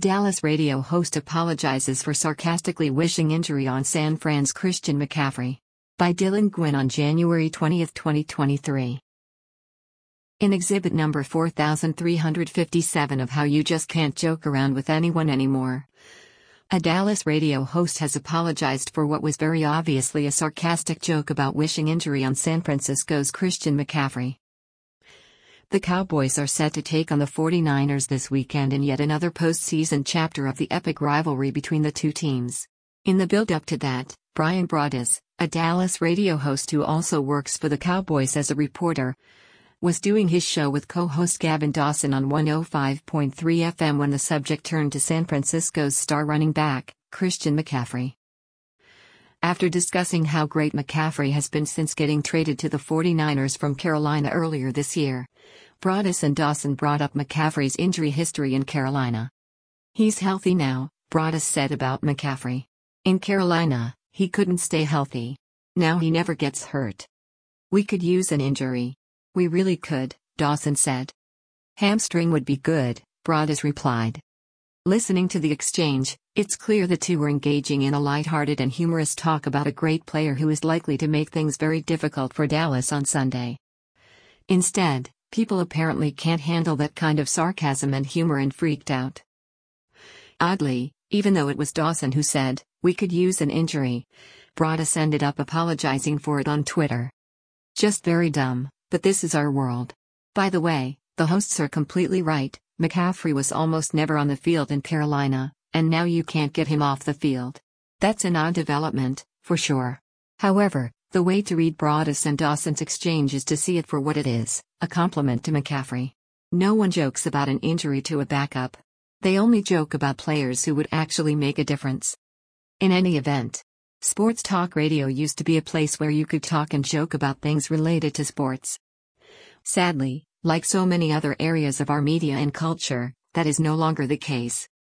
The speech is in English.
Dallas radio host apologizes for sarcastically wishing injury on San Fran's Christian McCaffrey. By Dylan Gwynn on January 20, 2023. In exhibit number 4357 of How You Just Can't Joke Around with Anyone Anymore, a Dallas radio host has apologized for what was very obviously a sarcastic joke about wishing injury on San Francisco's Christian McCaffrey. The Cowboys are set to take on the 49ers this weekend in yet another postseason chapter of the epic rivalry between the two teams. In the build-up to that, Bryan Broaddus, a Dallas radio host who also works for the Cowboys as a reporter, was doing his show with co-host Gavin Dawson on 105.3 FM when the subject turned to San Francisco's star running back, Christian McCaffrey. After discussing how great McCaffrey has been since getting traded to the 49ers from Carolina earlier this year, Broaddus and Dawson brought up McCaffrey's injury history in Carolina. "He's healthy now," Broaddus said about McCaffrey. "In Carolina, he couldn't stay healthy. Now he never gets hurt. We could use an injury. We really could," Dawson said. "Hamstring would be good," Broaddus replied. Listening to the exchange, it's clear the two were engaging in a lighthearted and humorous talk about a great player who is likely to make things very difficult for Dallas on Sunday. Instead, people apparently can't handle that kind of sarcasm and humor and freaked out. Oddly, even though it was Dawson who said, "We could use an injury," Broaddus ended up apologizing for it on Twitter. "Just very dumb, but this is our world. By the way, the hosts are completely right. McCaffrey was almost never on the field in Carolina, and now you can't get him off the field. That's an odd development, for sure." However, the way to read Broaddus and Dawson's exchange is to see it for what it is, a compliment to McCaffrey. No one jokes about an injury to a backup. They only joke about players who would actually make a difference. In any event, sports talk radio used to be a place where you could talk and joke about things related to sports. Sadly, like so many other areas of our media and culture, that is no longer the case.